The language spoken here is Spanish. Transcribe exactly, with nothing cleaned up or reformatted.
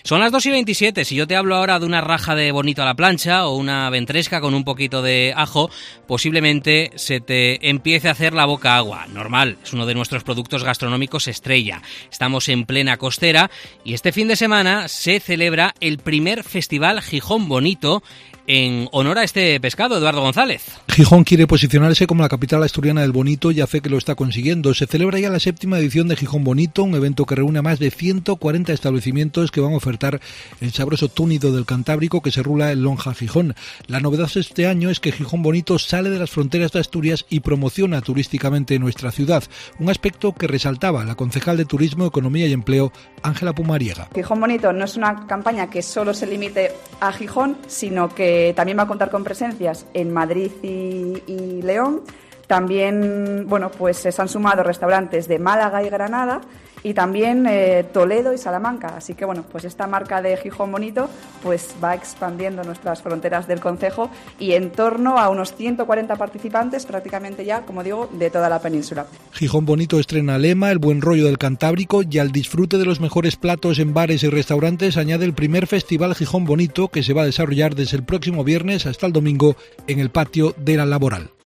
Son las dos y veintisiete. Si yo te hablo ahora de una raja de bonito a la plancha o una ventresca con un poquito de ajo, posiblemente se te empiece a hacer la boca agua. Normal, es uno de nuestros productos gastronómicos estrella. Estamos en plena costera y este fin de semana se celebra el primer Festival Gijón Bonito en honor a este pescado, Eduardo González. Gijón quiere posicionarse como la capital asturiana del bonito y a fe que lo está consiguiendo. Se celebra ya la séptima edición de Gijón Bonito, un evento que reúne a más de ciento cuarenta establecimientos que van a ofertar el sabroso túnido del Cantábrico que se rula en Lonja Gijón. La novedad este año es que Gijón Bonito sale de las fronteras de Asturias y promociona turísticamente nuestra ciudad, un aspecto que resaltaba la concejal de Turismo, Economía y Empleo, Ángela Pumariega. Gijón Bonito no es una campaña que solo se limite a Gijón, sino que también va a contar con presencias en Madrid y, y León. También, bueno, pues se han sumado restaurantes de Málaga y Granada y también eh, Toledo y Salamanca. Así que, bueno, pues esta marca de Gijón Bonito pues va expandiendo nuestras fronteras del concejo y en torno a unos ciento cuarenta participantes prácticamente ya, como digo, de toda la península. Gijón Bonito estrena lema, el buen rollo del Cantábrico, y al disfrute de los mejores platos en bares y restaurantes añade el primer Festival Gijón Bonito que se va a desarrollar desde el próximo viernes hasta el domingo en el patio de la Laboral.